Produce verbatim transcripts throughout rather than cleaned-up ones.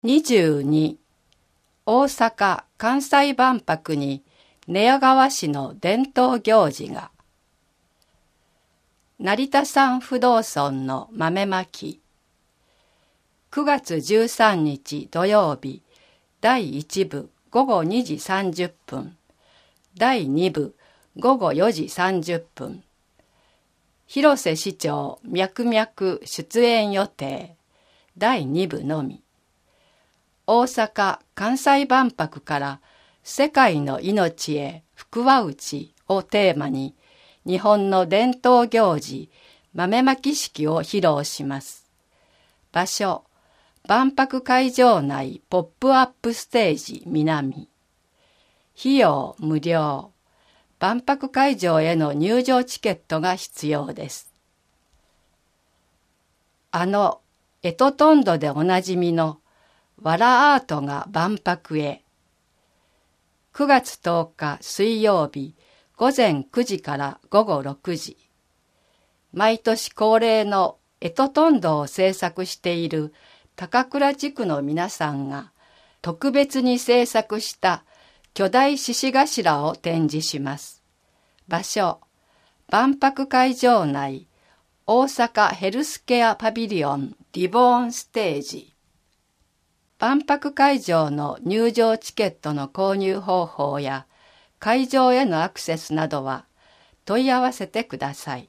にじゅうに、大阪・関西万博に寝屋川市の伝統行事が。成田山不動尊の豆まき。くがつじゅうさんにち土曜日、だいいち部ごごにじさんじゅっぷん、だいに部ごごよじさんじゅっぷん。広瀬市長脈々出演予定、だいに部のみ。大阪・関西万博から世界の命へ福は内をテーマに、日本の伝統行事、豆まき式を披露します。場所、万博会場内ポップアップステージ南。費用無料。万博会場への入場チケットが必要です。あのエトトンドでおなじみのわらアートが万博へ。くがつとおか水曜日ごぜんくじからごごろくじ。毎年恒例のエトトンドを制作している高倉地区の皆さんが特別に制作した巨大獅子頭を展示します。場所、万博会場内大阪ヘルスケアパビリオンリボーンステージ。万博会場の入場チケットの購入方法や会場へのアクセスなどは問い合わせてください。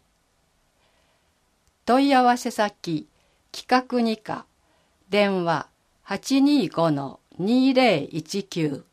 問い合わせ先、企画に課、電話 はちにーごのにーぜろいちきゅう